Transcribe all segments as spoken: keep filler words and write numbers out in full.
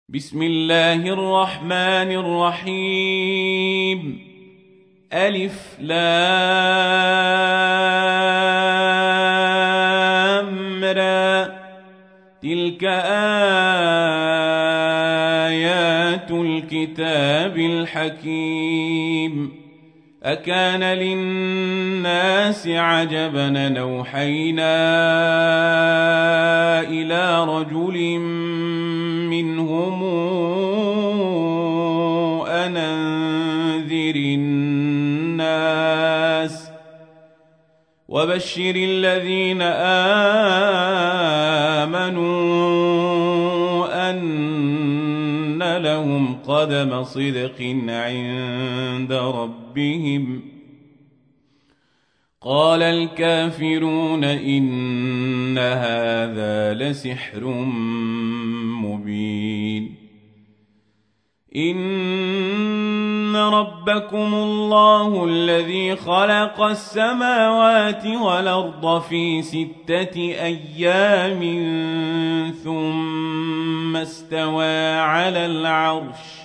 بسم الله الرحمن الرحيم. ألف لام را. تلك آيات الكتاب الحكيم. أكان للناس عجبا أن أوحينا إلى رجل منهم أن أنذر الناس وبشر الذين آمنوا أن لهم قدم صدق عند ربهم. قال الكافرون إن هذا لسحر مبين. إن ربكم الله الذي خلق السماوات والأرض في ستة أيام ثم استوى على العرش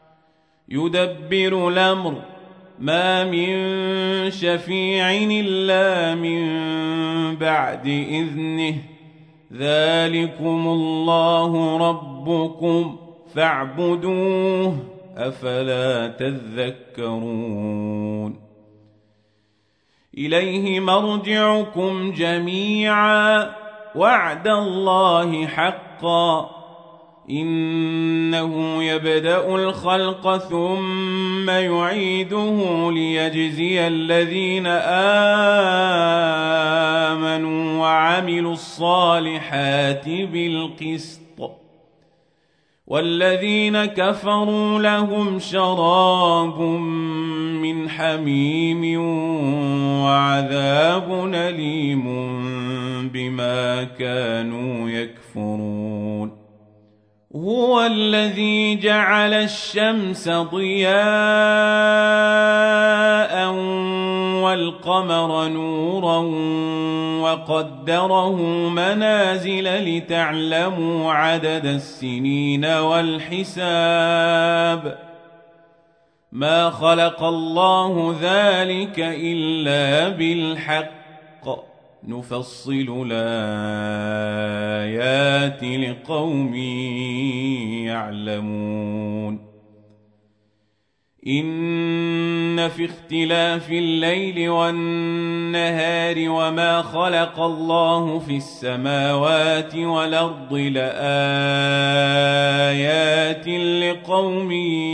يدبر الأمر ما من شفيع إلا من بعد إذنه ذلكم الله ربكم فاعبدوه أفلا تذكرون. إليه مرجعكم جميعا وعد الله حقا إنه يبدأ الخلق ثم يعيده ليجزي الذين آمنوا وعملوا الصالحات بالقسط والذين كفروا لهم شراب من حميم وعذاب أليم بما كانوا يكفرون. هو الذي جعل الشمس ضياء والقمر نورا وقدره منازل لتعلموا عدد السنين والحساب ما خلق الله ذلك إلا بالحق نفصل الآيات لقوم يعلمون. إن في اختلاف الليل والنهار وما خلق الله في السماوات والأرض لآيات لقوم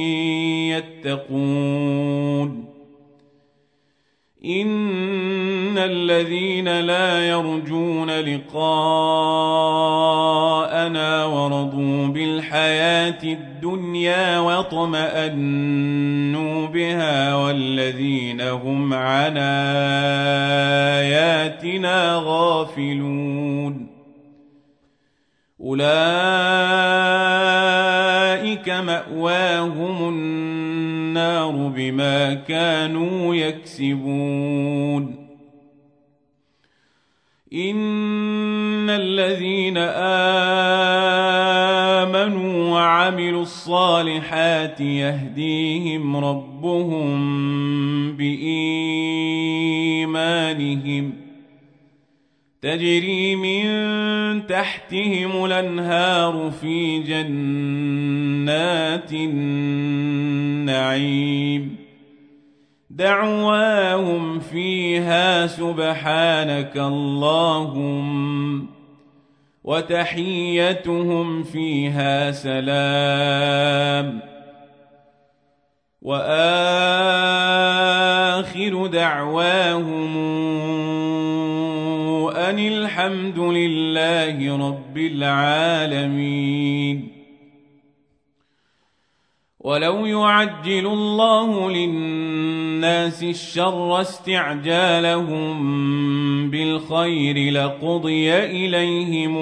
يتقون. إن الذين لا يرجون لقاءنا ورضوا بالحياة الدنيا واطمأنوا بها والذين هم عن آياتنا غافلون أولئك مأواهم النار بما كانوا يكسبون. إن الذين آمنوا وعملوا الصالحات يهديهم ربهم بإيمانهم تجري من تحتهم الأنهار في جنات النعيم دعواهم فيها سبحانك اللهم وتحيتهم فيها سلام وآخر دعواهم أن الحمد لله رب العالمين. ولو يعجل الله للناس الشر استعجالهم بالخير لقضي إليهم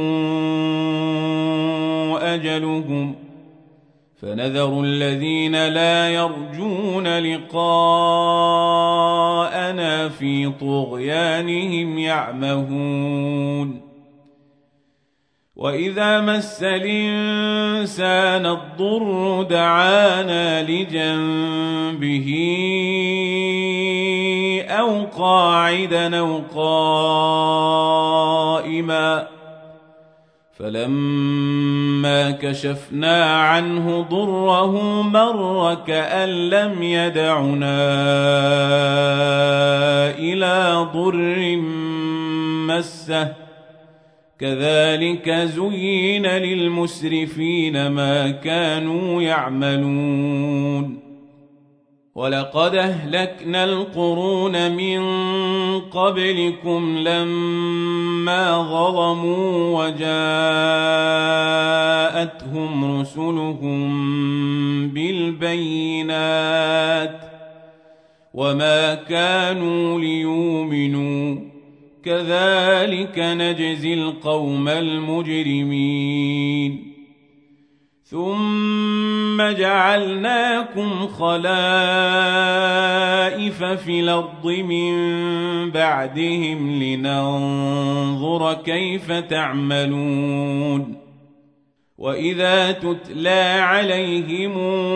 أجلهم فنذر الذين لا يرجون لقاءنا في طغيانهم يعمهون. وإذا مس الإنسان الضر دعانا لجنبه أو قاعدا أو قائما فلما كشفنا عنه ضره مر كأن لم يدعنا إلى ضر مسه كذلك زين للمسرفين ما كانوا يعملون ولقد أهلكنا القرون من قبلكم لما ظلموا وجاءتهم رسلهم بالبينات وما كانوا ليؤمنوا كذلك نجزي القوم المجرمين ثم جعلناكم خلائف في الأرض من بعدهم لننظر كيف تعملون وإذا تتلى عليهم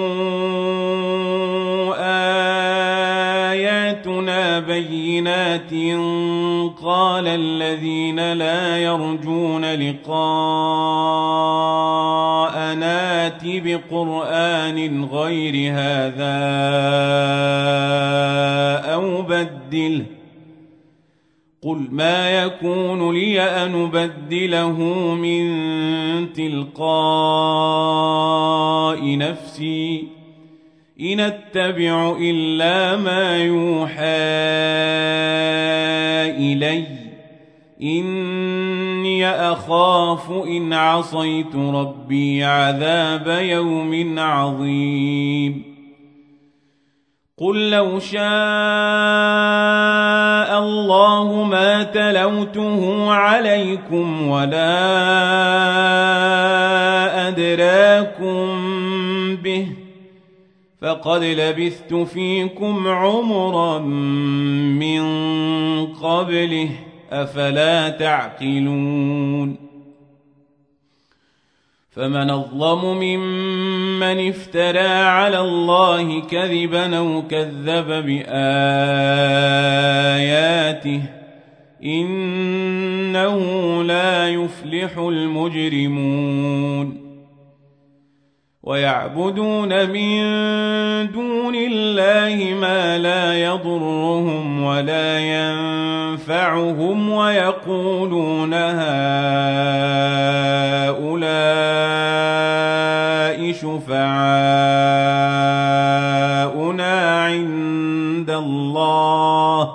آياتنا بينات قال الذين لا يرجون لقاءنا ائت بقرآن غير هذا أو بدله قل ما يكون لي أن أبدله من تلقاء نفسي إن أتبع إلا ما يوحى إلي إني أخاف إن عصيت ربي عذاب يوم عظيم قل لو شاء الله ما تلوته عليكم ولا أدراكم به فقد لبثت فيكم عمرا من قبله أفلا تعقلون فمن أظلم ممن افترى على الله كذبا أو كذب بآياته إنه لا يفلح المجرمون ويعبدون من دون الله ما لا يضرهم ولا ينفعهم ويقولون هؤلاء شفعاؤنا عند الله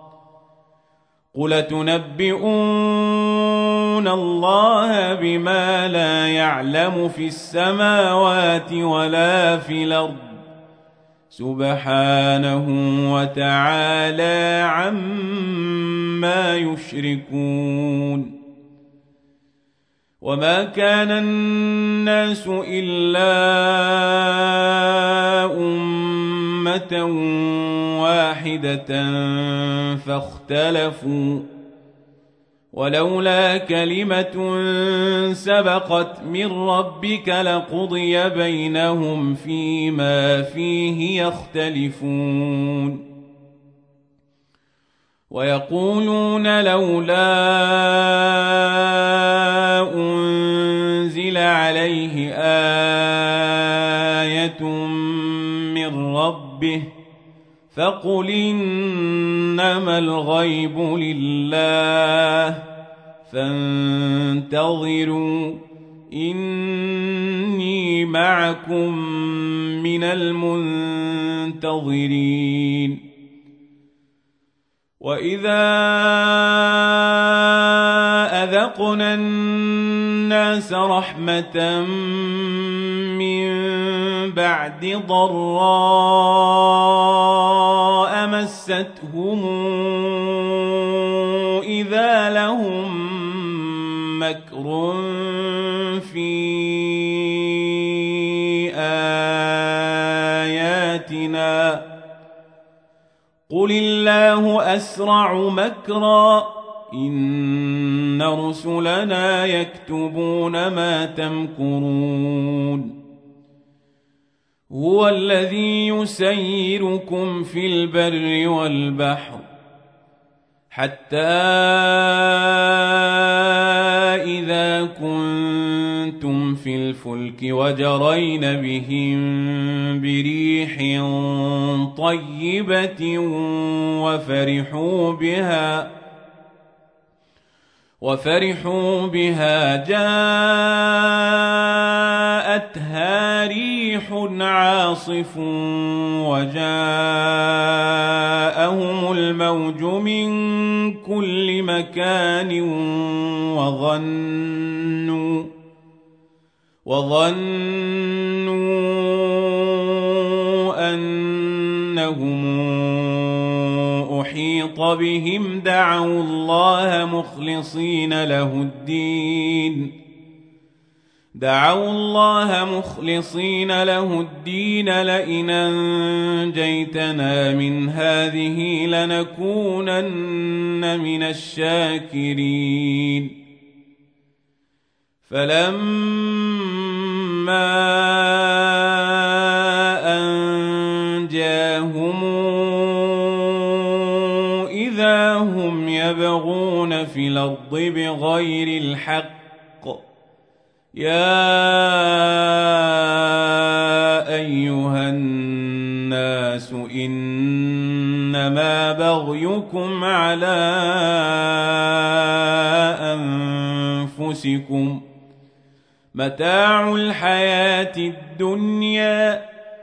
قل تنبئون الله بما لا يعلم في السماوات ولا في الأرض سبحانه وتعالى عما يشركون وما كان الناس إلا أمة واحدة فاختلفوا ولولا كلمة سبقت من ربك لقضي بينهم فيما فيه يختلفون ويقولون لولا أنزل عليه آية من ربه فقل إنما الغيب لله فانتظروا إني معكم من المنتظرين وإذا أذقنا الناس رحمة من بعد ضراء مستهم إذا لهم مكر في آياتنا قل الله أسرع مكرا إن رسلنا يكتبون ما تمكرون هو الذي يسيركم في البر والبحر حتى إذا كنتم في الفلك وجرين بهم بريح طيبة وفرحوا بها وفرحوا بها جاءتها ريح عاصف وجاءهم الموج من كل مكان وظنوا وظنوا أنهم أحيط بهم دعوا الله مخلصين له الدين دعوا الله مخلصين له الدين لئن أنجيتنا من هذه لنكونن من الشاكرين فلما أنجاهم إذا هم يبغون في الأرض بغير الحق يا أيها الناس إنما بغيكم على أنفسكم متاع الحياة الدنيا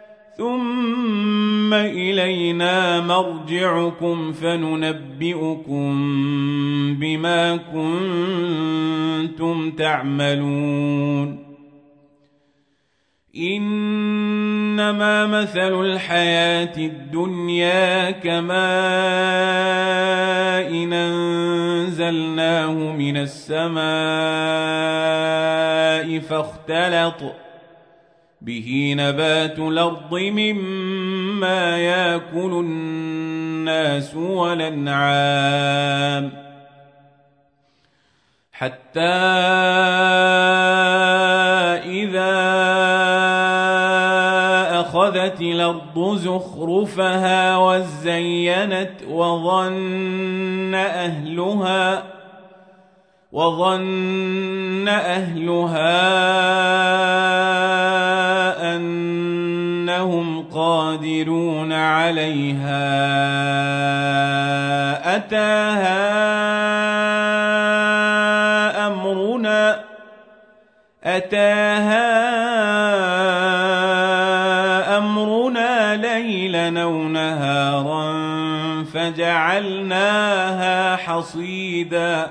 ثم إلينا مرجعكم فننبئكم بما كنتم تعملون إنما مثل الحياة الدنيا كماء إن أنزلناه من السماء فاختلط به نبات الأرض مما يأكل الناس والأنعام حتى إذا أخذت الأرض زخرفها وزينت وظن أهلها وظن أهلها أنهم قادرون عليها أتاها أمرنا أتاها أمرنا ليلا أو نهارا فجعلناها حصيدا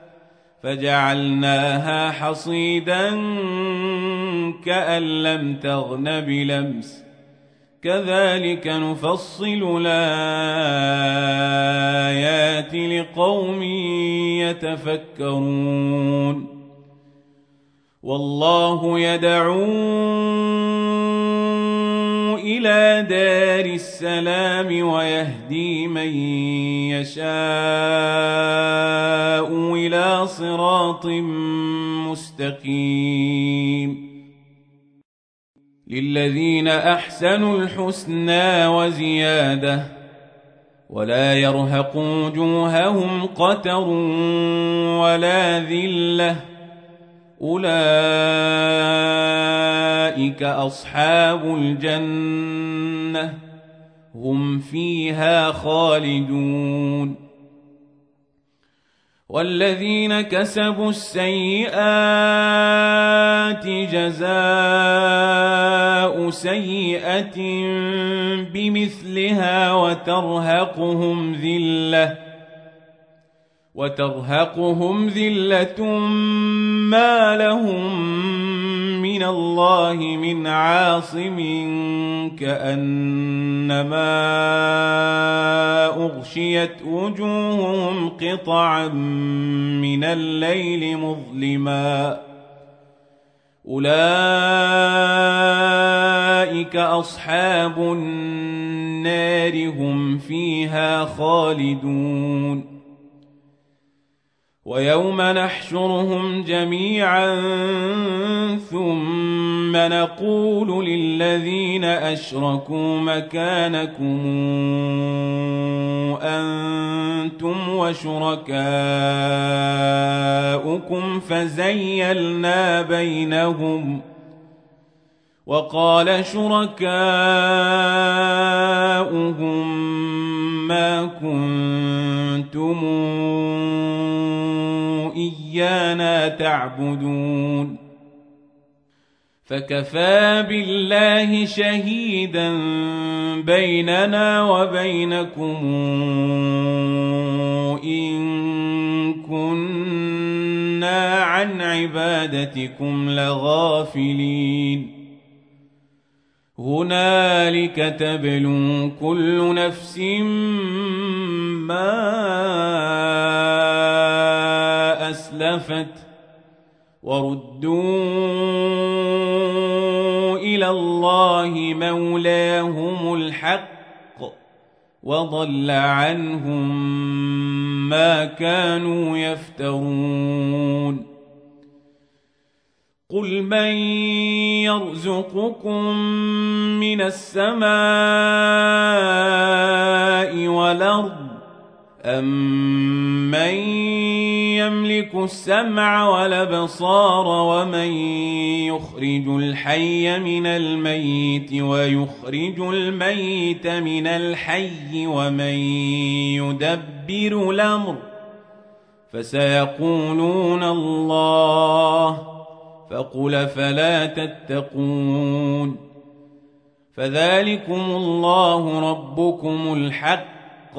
فجعلناها حصيدا كأن لم تغن بلمس كذلك نفصل الآيات لقوم يتفكرون والله يدعو إلى دار السلام ويهدي من يشاء إلى صراط مستقيم للذين أحسنوا الحسنى وزيادة ولا يرهق وجوههم قتر ولا ذلة أولئك أصحاب الجنة هم فيها خالدون والذين كسبوا السيئات جزاء سيئة بمثلها وترهقهم ذلة وترهقهم ذلة ما لهم من الله من عاصم كأنما أغشيت وجوههم قطعا من الليل مظلما أولئك أصحاب النار هم فيها خالدون ويوم نحشرهم جميعا ثم نقول للذين أشركوا مكانكم أنتم وشركاؤكم فزيلنا بينهم وقال شركاؤهم ما كنتم إيانا تعبدون فكفى بالله شهيدا بيننا وبينكم إن كنا عن عبادتكم لغافلين هنالك تبلو كل نفس ما أسلفت وردوا إلى الله مولاهم الحق وضل عنهم ما كانوا يفترون قل من يرزقكم من السماء والأرض أَمَّن يملك السمع والأبصار ومن يخرج الحي من الميت ويخرج الميت من الحي ومن يدبر الأمر فسيقولون الله فقل فلا تتقون فذلكم الله ربكم الحق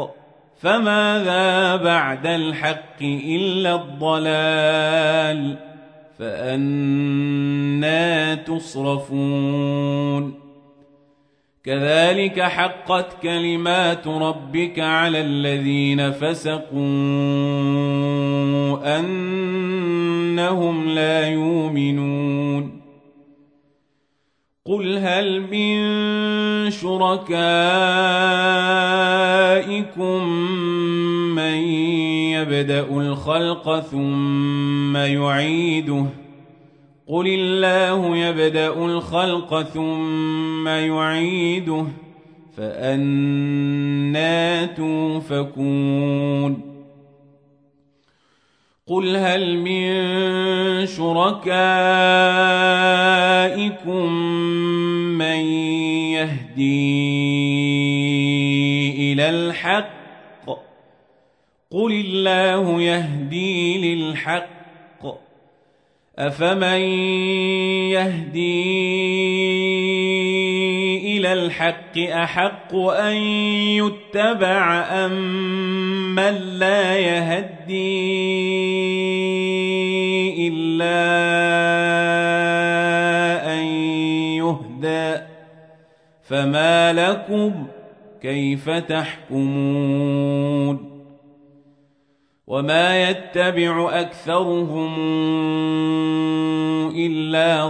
فماذا بعد الحق إلا الضلال فأنى تصرفون كذلك حقت كلمات ربك على الذين فسقوا أنهم لا يؤمنون قل هل من شركائكم من يبدأ الخلق ثم يعيده قل الله يبدأ الخلق ثم يعيده فأنى توفكون قل هل من شركائكم من يهدي إلى الحق قل الله يهدي للحق أفمن يهدي إلى الحق أحق أن يتبع أم من لا يهدي إلا أن يهدى فما لكم كيف تحكمون وما يتبع أكثرهم إلا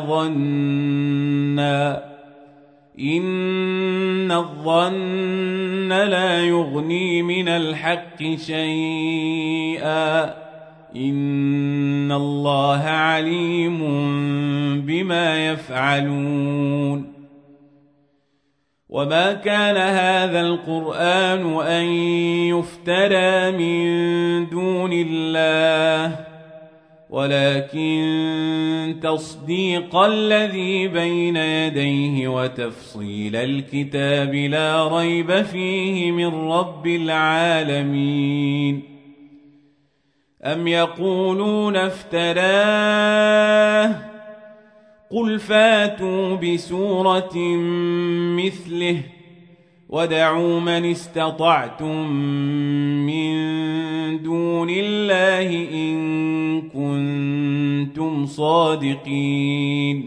ظنا إن الظن لا يغني من الحق شيئا إن الله عليم بما يفعلون وما كان هذا القرآن أن يفترى من دون الله ولكن تصديق الذي بين يديه وتفصيل الكتاب لا ريب فيه من رب العالمين أم يقولون افتراه قل فاتوا بسورة مثله ودعوا من استطعتم من دون الله إن كنتم صادقين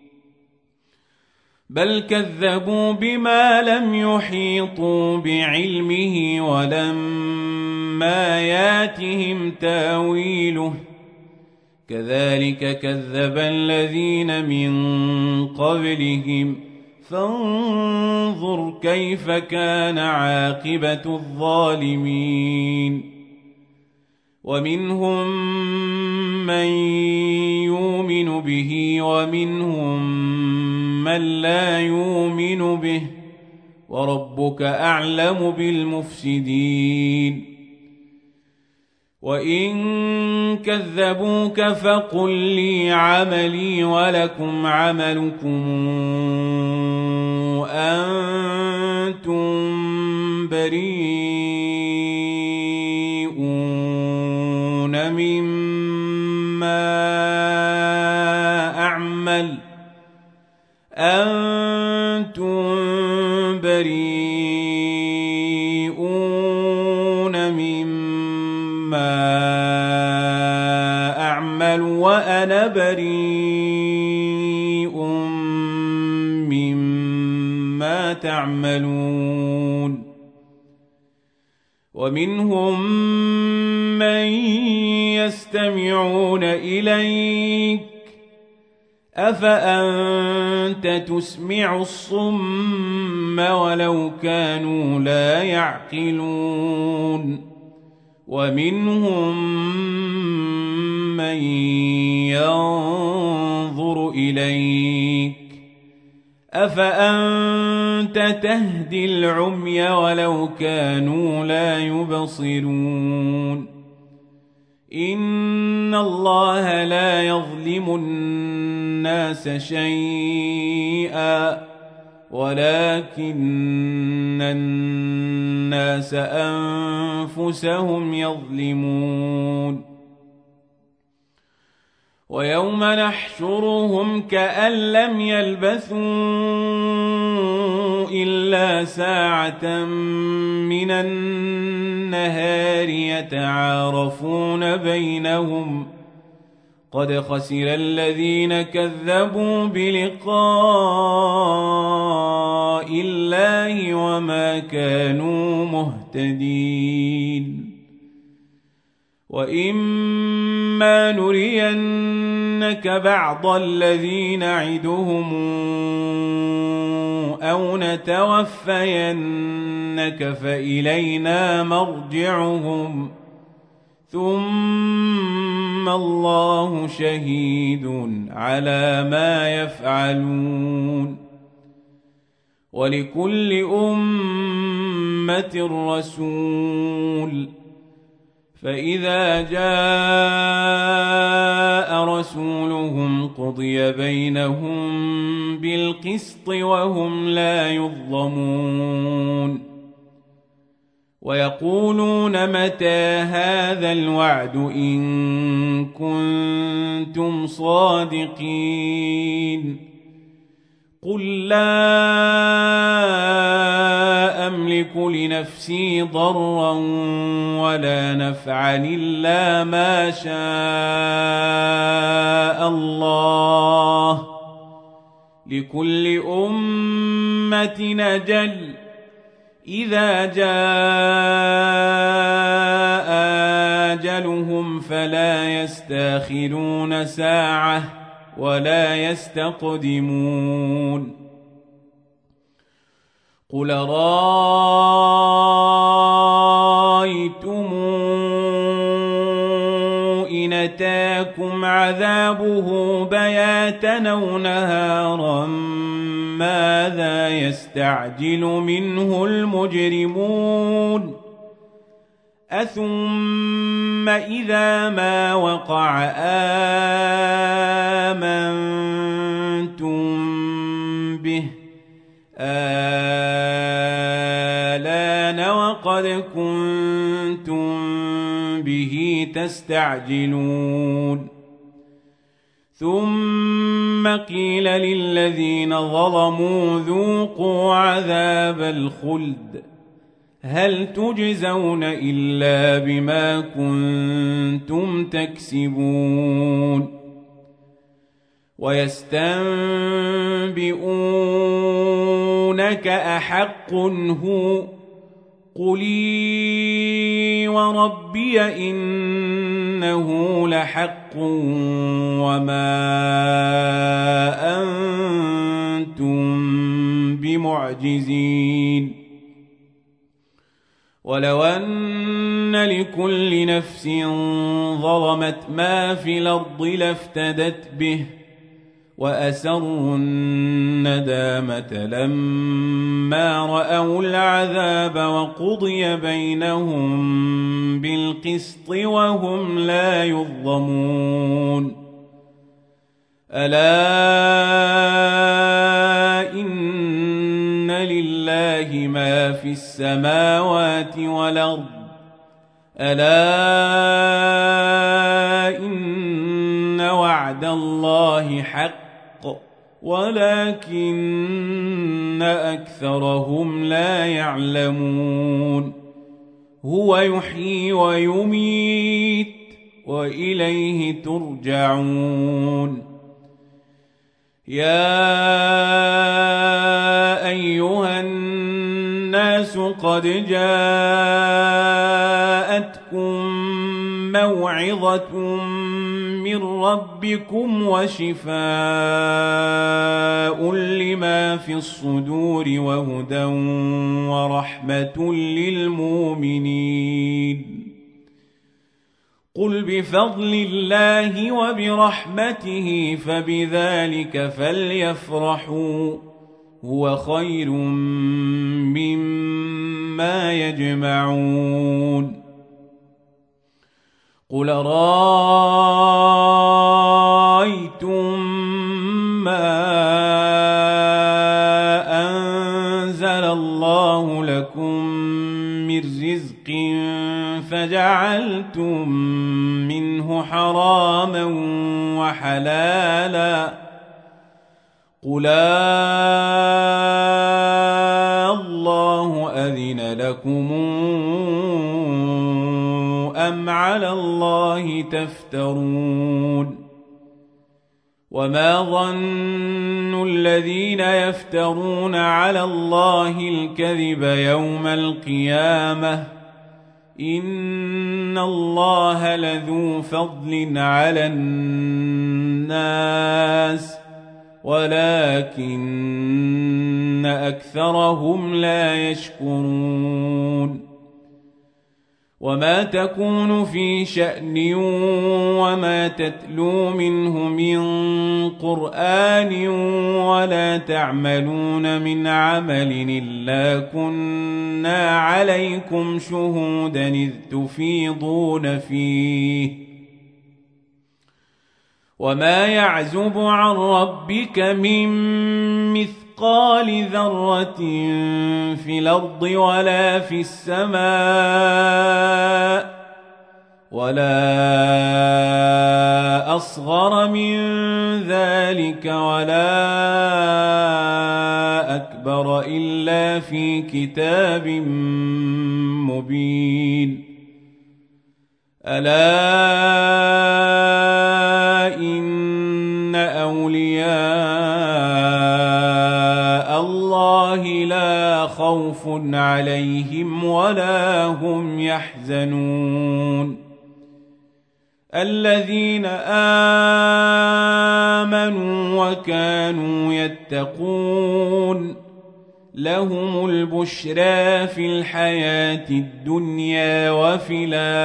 بل كذبوا بما لم يحيطوا بعلمه ولما ياتهم تاويله كذلك كذب الذين من قبلهم فانظر كيف كان عاقبة الظالمين ومنهم من يؤمن به ومنهم من لا يؤمن به وربك أعلم بالمفسدين وإن كذبوك فقل لي عملي ولكم عملكم أنتم بريئون مما أعمل أنتم بريئون مما أعمل وأنا بريء مما تعملون ومنهم من يستمعون إليك أفأنت تسمع الصم ولو كانوا لا يعقلون ومنهم من ينظر إليك أفأنت تهدي العمي ولو كانوا لا يبصرون إن الله لا يظلم الناس شيئا ولكن الناس أنفسهم يظلمون ويوم نحشرهم كأن لم يلبثوا إلا ساعة من النهار يتعارفون بينهم قد خسر الذين كذبوا بلقاء الله وما كانوا مهتدين وإما نرينك بعض الذي نعدهم أو نتوفينك فإلينا مرجعهم ثم الله شهيد على ما يفعلون ولكل أمة رسول فإذا جاء رسولهم قضي بينهم بالقسط وهم لا يظلمون ويقولون متى هذا الوعد إن كنتم صادقين قل لا أملك لنفسي ضرا ولا نفعا إلا ما شاء الله لكل أمة أجل إذا جاء أجلهم فلا يستأخرون ساعة ولا يستقدمون قل رأيتم إن أتاكم عذابه بياتا أو نهارا ماذا يستعجل منه المجرمون أثم إذا ما وقع آمنتم به آلان وقد كنتم به تستعجلون ثم قيل للذين ظلموا ذوقوا عذاب الخلد هل تجزون إلا بما كنتم تكسبون ويستنبئونك أحق هو قل إي وربي إنه لحق وما أنتم بمعجزين ولو أن لكل نفس ظلمت ما في الأرض لافتدت به وأسروا الندامة لما رأوا العذاب وقضي بينهم بالقسط وهم لا يظلمون ألا إن لله ما في السماوات والأرض ألا إن وعد الله حق ولكن أكثرهم لا يعلمون هو يحيي ويميت وإليه ترجعون يا أيها الناس قد جاءتكم موعظة من ربكم وشفاء لما في الصدور وهدى ورحمة للمؤمنين قل بفضل الله وبرحمته فبذلك فليفرحوا هو خير مما يجمعون قل رأيتم ما أنزل الله لكم من رزق فجعلتم منه حراما وحلالا قل الله أذن لكم أم على الله تفترون وما ظن الذين يفترون على الله الكذب يوم القيامة إن الله لذو فضل على الناس ولكن أكثرهم لا يشكرون وما تكون في شأن وما تتلو منه من قرآن ولا تعملون من عمل إلا كنا عليكم شهودا إذ تفيضون فيه وما يعزب عن ربك من مثقال ذرة في الأرض ولا في السماء ولا أصغر من ذلك ولا أكبر إلا في كتاب مبين ألا إن أولياء الله لا خوف عليهم ولا هم يحزنون الذين آمنوا وكانوا يتقون لهم البشرى في الحياة الدنيا وفي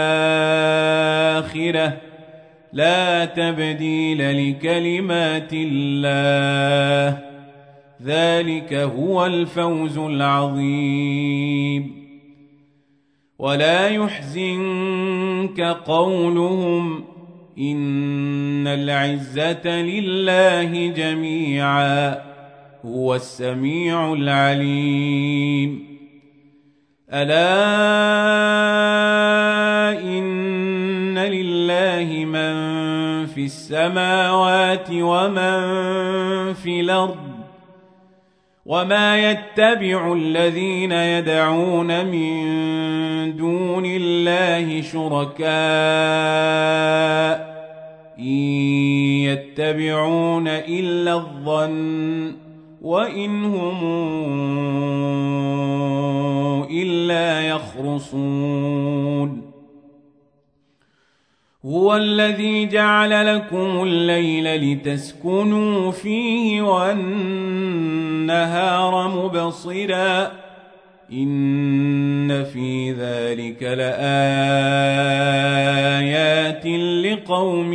الآخرة لا تبديل لكلمات الله ذلك هو الفوز العظيم ولا يحزنك قولهم إن العزة لله جميعا هو السميع العليم ألا إن لله من في السماوات ومن في الأرض وما يتبع الذين يدعون من دون الله شركاء إن يتبعون إلا الظن وإن هم إلا يخرصون هو الذي جعل لكم الليل لتسكنوا فيه والنهار مبصرا إن في ذلك لآيات لقوم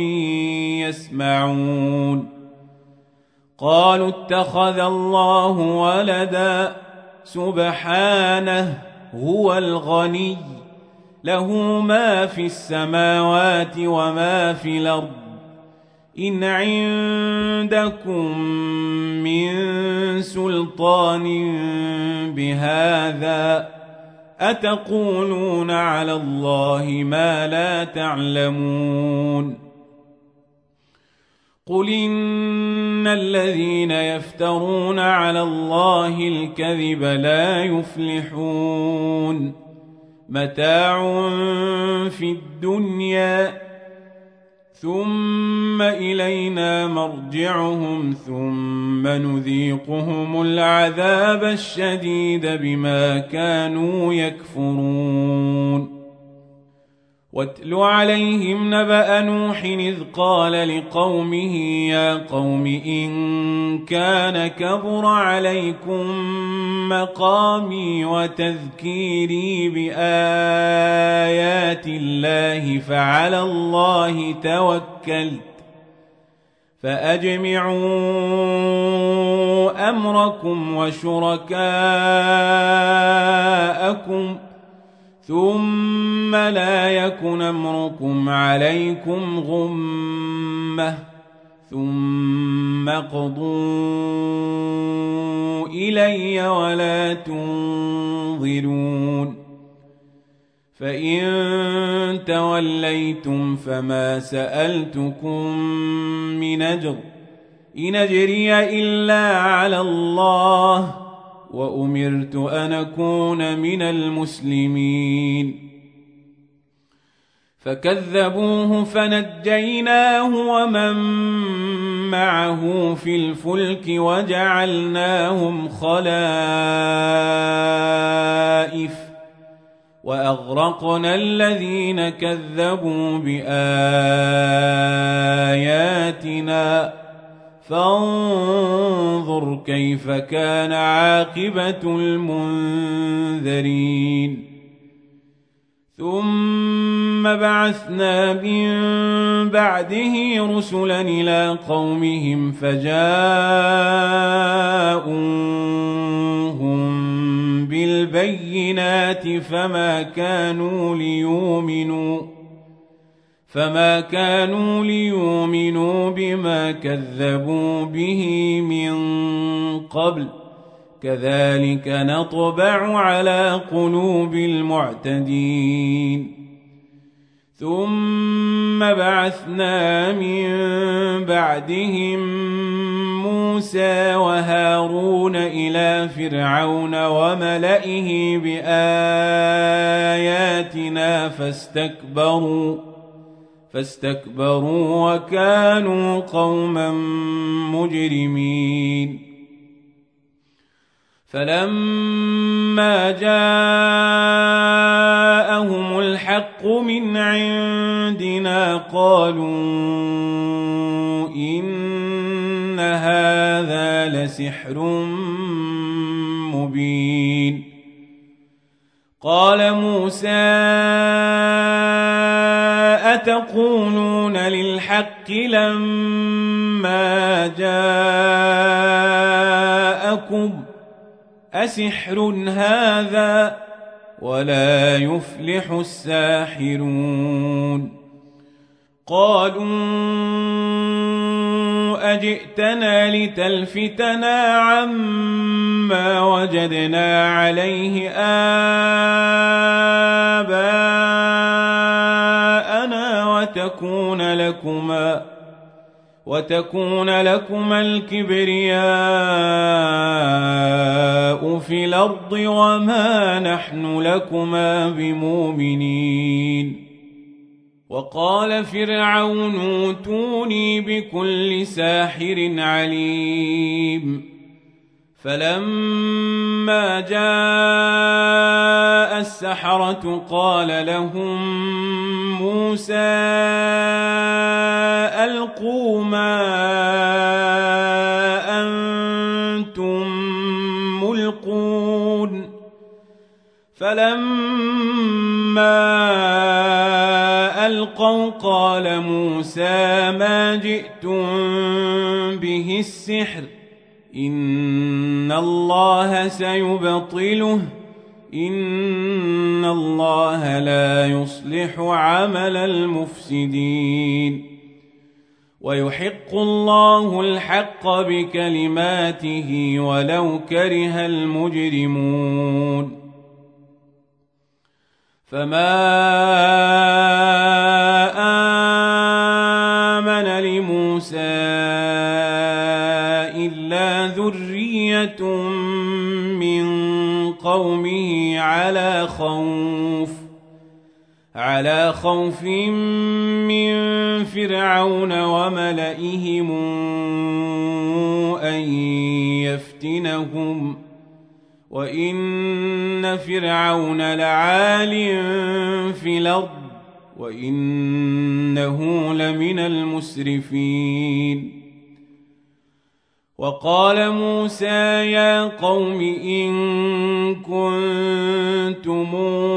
يسمعون قالوا اتخذ الله ولدا سبحانه هو الغني له ما في السماوات وما في الأرض إن عندكم من سلطان بهذا أتقولون على الله ما لا تعلمون قل إن الذين يفترون على الله الكذب لا يفلحون متاع في الدنيا ثم إلينا مرجعهم ثم نذيقهم العذاب الشديد بما كانوا يكفرون واتل عليهم نبأ نوح إذ قال لقومه يا قوم إن كان كبر عليكم مقامي وتذكيري بآيات الله فعلى الله توكلت فأجمعوا أمركم وشركاءكم ثم لا يكن أمركم عليكم غمة ثم اقضوا إلي ولا تنظرون فإن توليتم فما سألتكم من أجر إن أجري إلا على الله وأمرت أن أكون من المسلمين فكذبوه فنجيناه ومن معه في الفلك وجعلناهم خلائف وأغرقنا الذين كذبوا بآياتنا فانظر كيف كان عاقبة المنذرين ثم بعثنا من بعده رسلا إلى قومهم فجاءوهم بالبينات فما كانوا ليؤمنوا فما كانوا ليؤمنوا بما كذبوا به من قبل كذلك نطبع على قلوب المعتدين ثم بعثنا من بعدهم موسى وهارون إلى فرعون وملئه بآياتنا فاستكبروا فاستكبروا وكانوا قوما مجرمين فلما جاءهم الحق من عندنا قالوا إن هذا لسحر مبين قال موسى أتقولون للحق لما جاءكم أسحر هذا ولا يفلح الساحرون قالوا أجئتنا لتلفتنا عما وجدنا عليه آباءنا وتكون لكما وتكون لكما الكبرياء في الأرض وما نحن لكما بمؤمنين وقال فرعون ائتوني بكل ساحر عليم فلما جاء السحرة قال لهم موسى ألقوا ما أنتم ملقون فلما ألقوا قال موسى ما جئتم به السحر إن الله سيبطله إن الله لا يصلح عمل المفسدين ويحق الله الحق بكلماته ولو كره المجرمون فما آمن لموسى إلا ذرية من قومه على خوف على خوف من فرعون وملئهم أن يفتنهم وإن فرعون لعال في الأرض وإنه لمن المسرفين وقال موسى يا قوم إن كنتم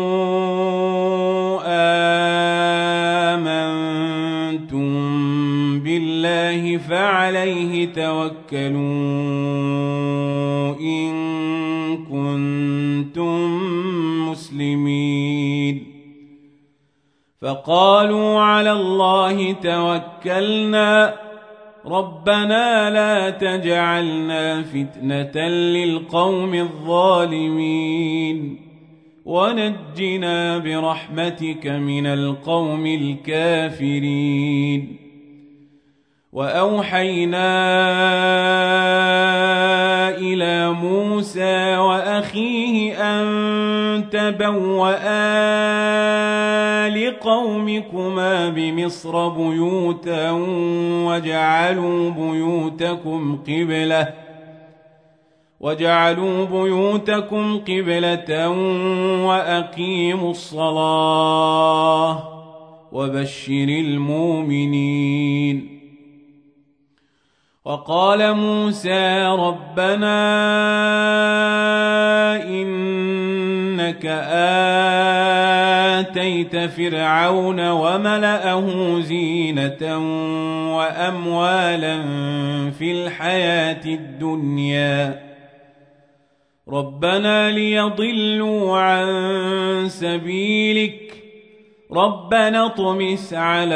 آمنتم بالله فعليه توكلوا إن كنتم مسلمين فقالوا على الله توكلنا ربنا لا تجعلنا فتنة للقوم الظالمين ونجنا برحمتك من القوم الكافرين وأوحينا إلى موسى وأخيه أن تبوأ لقومكما بمصر بيوتا وجعلوا بيوتكم قبلة وجعلوا بيوتكم قبلة وأقيموا الصلاة وبشر المؤمنين وقال موسى ربنا إنك آتيت فرعون وملأه زينة وأموالا في الحياة الدنيا ربنا ليضلوا عن سبيلك ربنا اطمس على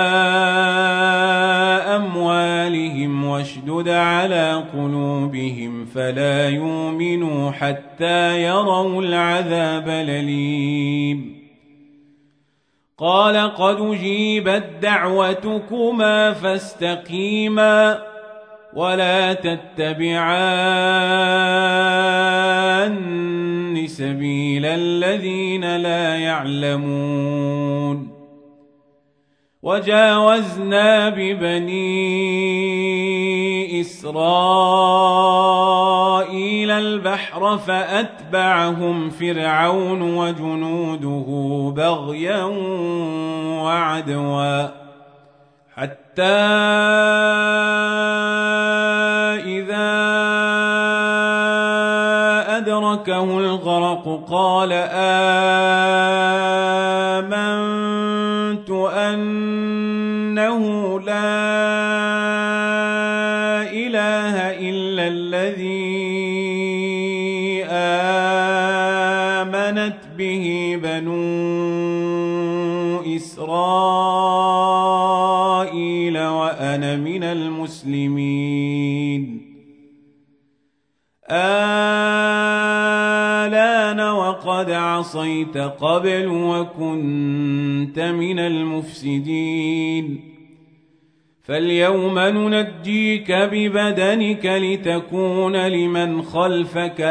أموالهم واشدد على قلوبهم فلا يؤمنوا حتى يروا العذاب الأليم قال قد أجيبت دعوتكما فاستقيما ولا تتبعان سبيل الذين لا يعلمون وجاوزنا ببني إسرائيل البحر فأتبعهم فرعون وجنوده بغيا وعدوا حتى إذا أدركه الغرق قال آمنت أنه لا إله إلا الذي آمنت به بنو إسرائيل وأنا من المسلمين آلان وقد عصيت قبل وكنت من المفسدين فاليوم ننجيك ببدنك لتكون لمن خلفك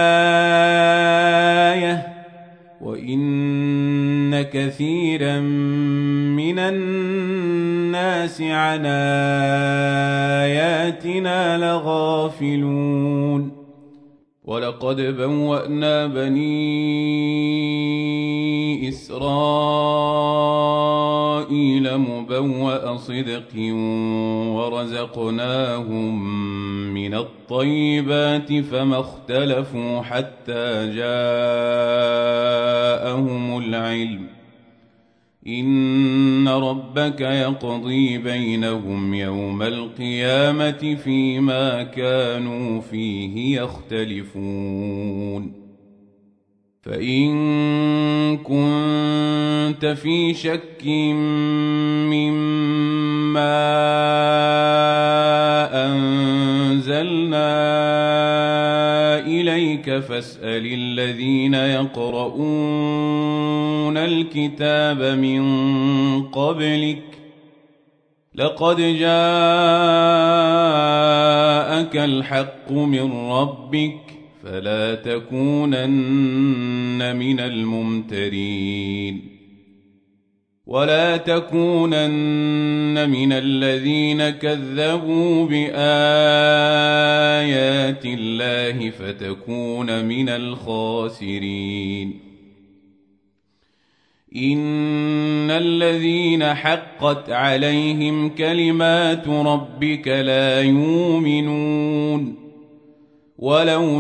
آية وإن كثيرا من الناس عن آياتنا لغافلون ولقد بوأنا بني إسرائيل مبوأ صدق ورزقناهم من الطيبات الطيبات فما اختلفوا حتى جاءهم العلم إن ربك يقضي بينهم يوم القيامة فيما كانوا فيه يختلفون فإن كنت في شك مما أنزلنا إليك فاسأل الذين يقرؤون الكتاب من قبلك لقد جاءك الحق من ربك فلا تكونن من الممترين ولا تكونن من الذين كذبوا بآيات الله فتكون من الخاسرين إن الذين حقت عليهم كلمات ربك لا يؤمنون ولو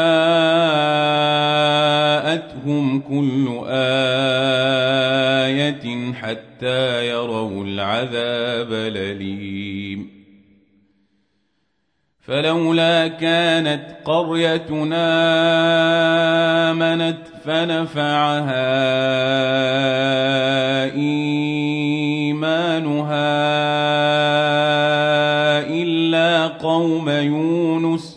جاءتهم كل آية حتى يروا العذاب الأليم فلولا كانت قريتنا آمنت فنفعها إيمانها إلا قوم يونس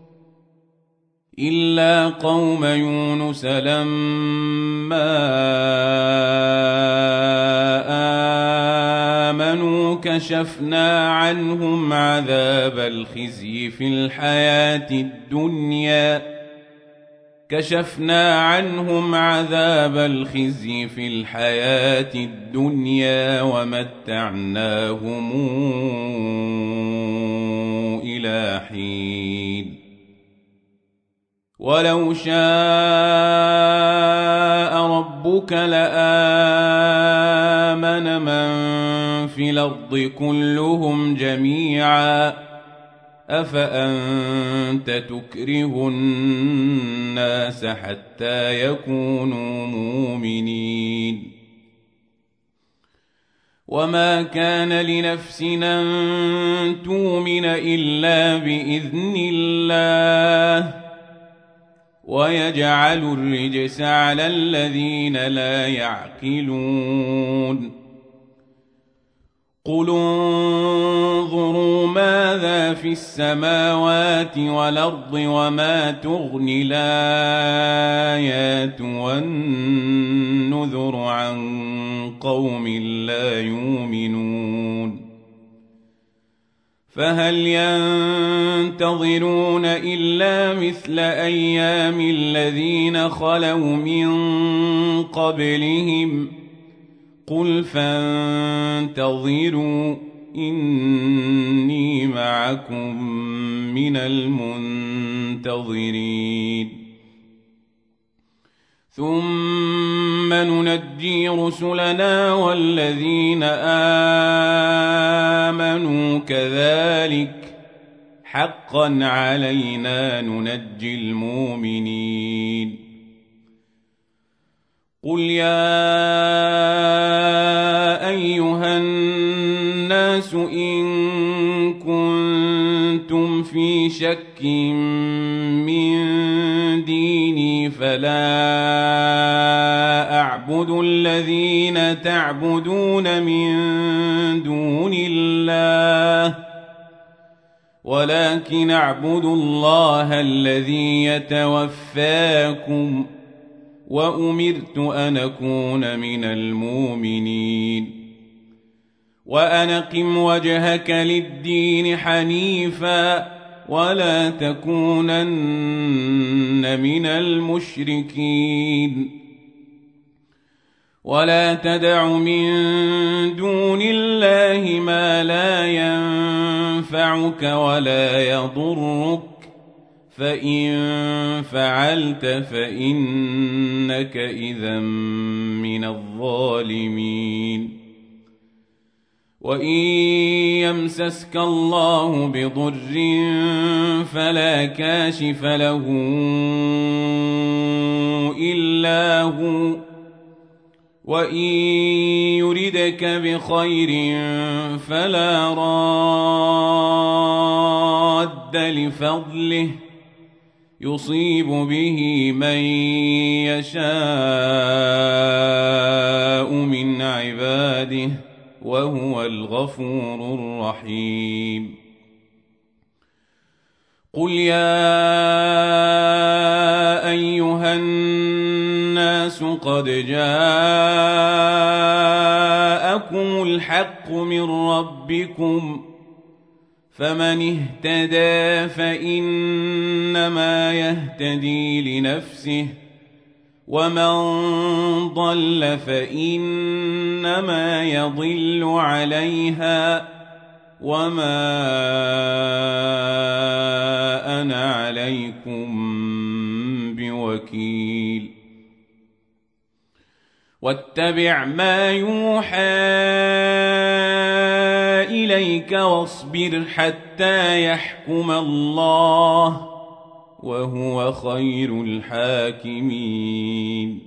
إلا قوم يونس لما آمنوا كشفنا عنهم عذاب الخزي في الحياة الدنيا كشفنا عنهم عذاب الخزي في الحياة الدنيا ومتعناهم إلى حين ولو شاء ربك لآمن من في الأرض كلهم جميعا أفأنت تكره الناس حتى يكونوا مؤمنين وما كان لنفس أن تؤمن إلا بإذن الله ويجعل الرجس على الذين لا يعقلون قل انظروا ماذا في السماوات والأرض وما تغني الآيات والنذر عن قوم لا يؤمنون فهل ينتظرون إلا مثل أيام الذين خلوا من قبلهم قل فانتظروا إني معكم من المنتظرين ثم ننجي رسلنا والذين آمنوا كذلك حقا علينا ننجي المؤمنين قل يا أيها الناس إن كنتم في شك من ديني فلا أعبد الذين تعبدون من دون الله ولكن أعبد الله الذي يتوفاكم وأمرت أن أكون من المؤمنين وأن أقم وجهك للدين حنيفا ولا تكونن من المشركين ولا تدع من دون الله ما لا ينفعك ولا يضرك فإن فعلت فإنك إذا من الظالمين وإن يمسسك الله بضر فلا كاشف له إلا هو، وإن يردك بخير فلا راد لفضله يصيب به من يشاء من عباده وهو الغفور الرحيم. قل يا أيها الناس قد جاءكم الحق من ربكم، فمن اهتدى فإنما يهتدي لنفسه، ومن ضل فإنما يضل عليها، وما أنا عليكم بوكيل. واتبع ما يوحى إليك واصبر حتى يحكم الله وهو خير الحاكمين.